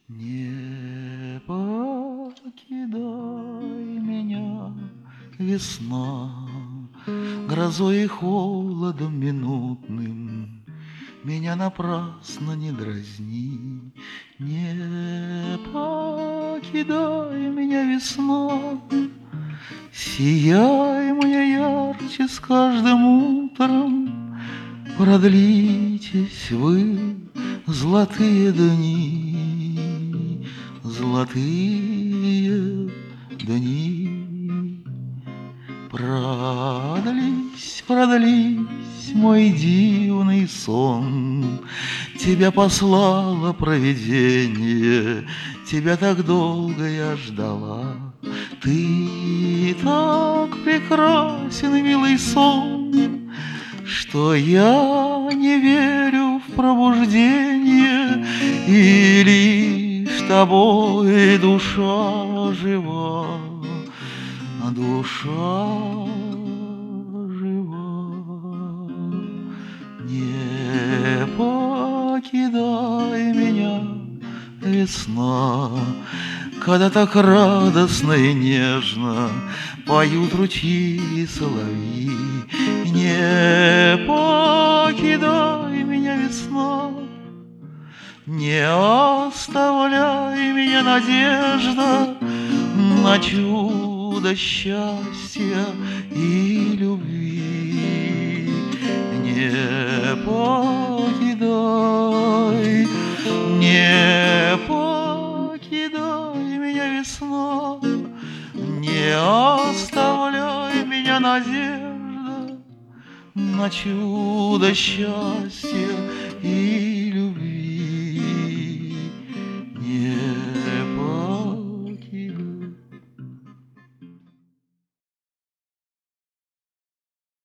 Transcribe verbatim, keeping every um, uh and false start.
Не покидай меня, весна, грозой и холодом минутным. Меня напрасно не дразни, не покидай меня, весна. Сияй моя ярче с каждым утром, продлитесь вы, золотые дни, золотые дни. Продлись, продлись, мой дивный сон, тебя послало провидение, тебя так долго я ждала. Ты так прекрасен, милый сон, что я не верю в пробуждение, и лишь тобой душа жива, душа жива. Не покидай меня, весна, когда так радостно и нежно поют ручьи и соловьи. Не покидай меня, весна, не оставляй меня, надежда на чудо счастья и любви. Не покидай, не покидай меня, весна, не оставляй меня, надежда на чудо счастья и